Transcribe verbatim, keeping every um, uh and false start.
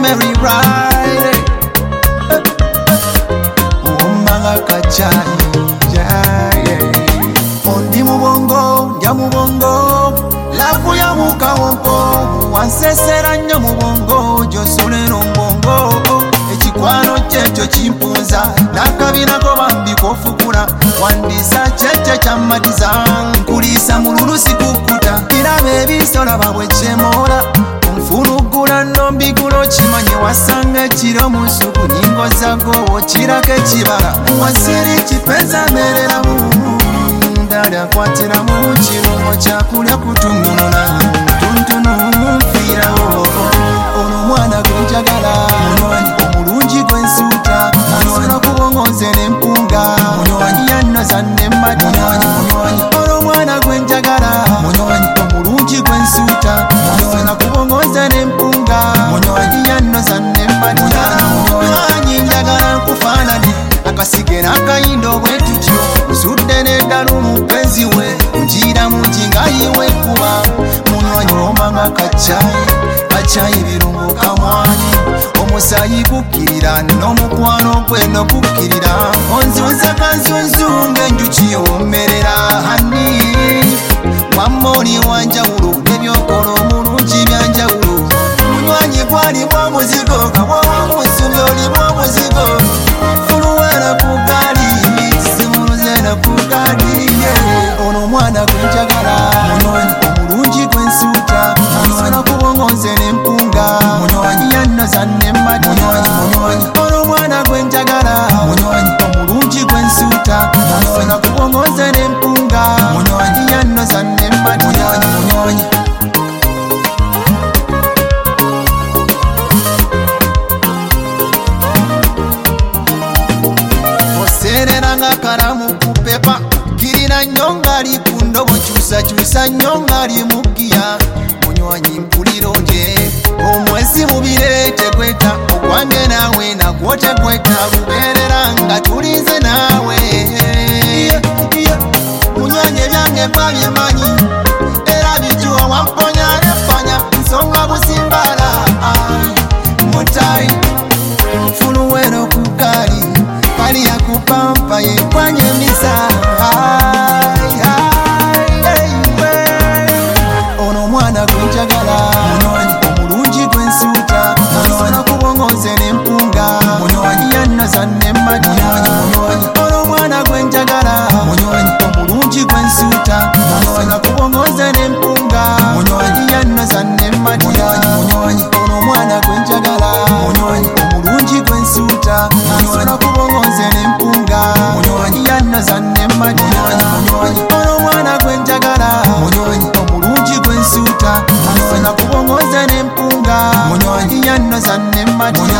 Mary Ride Omanga kachai Ondi mubongo, ndya mubongo Lafu ya mukawonko Wansesera nnyo mubongo Josolero mbongo Ekikwano kyekyo kimpunza Nakabinako bambi kofukula Wandisa kyekyo kyamadiza Nkulisa mululusi kukuta Birabe ebisola babwe kyemola Nfunugula nombigulo kimanye wasanga ekiro musuku nyingo zago kirako ekibala Wasiri kipenza merera mu Ndali akwatira mu kirungo kyakulya kutungunula Tuntunu nfiirawo Ono mwana gwenjagala Omulungi gwensuuta Asobola kubongoze n'empunga Yannoza n'emmadi Ono mwana gwenjagala Omulungi gwensuuta Asobola kubongoze n'empunga Yannoza n'emmadi Mwanyi njagala nkufaanane Akasige n'akayindo bwe tutyo Nsudde n'eddala omupenzi we Njiira mungi nga yiwe kuba Munywanyi omanga kacayi Kacayi birungo kamwanyi Omusaayi gukkirira n'omukwano gwe n'ogukkirira Onzunza kanzunzu ng'enjuki omerera hani Wamoli wanjawulo n'ebyokola omulungi byanjawulo Munywanyi gwalimu omuzigo kabwawa musumbi olimu omuzigo Fuluwera ku gaali simuluzera ku gaali Ono mwana gwenjagala omulungi gwensuuta Asobola kubongoze n'empunga Yannoza n'emmadi Ono mwana gwenjagala omulungi gwensuuta Asobola kubongoze n'empunga Yannoza n'emmadi Oserera nga kalamu ku pepa Kirina nnyo ngali ku ndobo kyusakyusa nnyo ngali mu giya Munywanyi mpulira onje omwezi mubire tegweta Ogwange naawe nagwo tegweta Lubeerera nga tulize naawe Munywanyi ebyange babyemanyi Era bijuwa wamponya nefanya Nsonga busimbala Mutayi Fuluwero ku gaali Kali ya kupampa yekwanye misa Ono mwana gwenjagala omulungi gwensuuta Asobola kubongoze n'empunga Yannoza n'emmadi Ono mwana gwenjagala omulungi gwensuuta Asobola kubongoze n'empunga Yannoza n'emmadi Ono mwana gwenjagala omulungi gwensuuta Asobola kubongoze n'empunga Yannoza n'emmadi Ono mwana gwenjagala omulungi gwensuuta Asobola kubongoze n'empunga Yannoza n'emmadi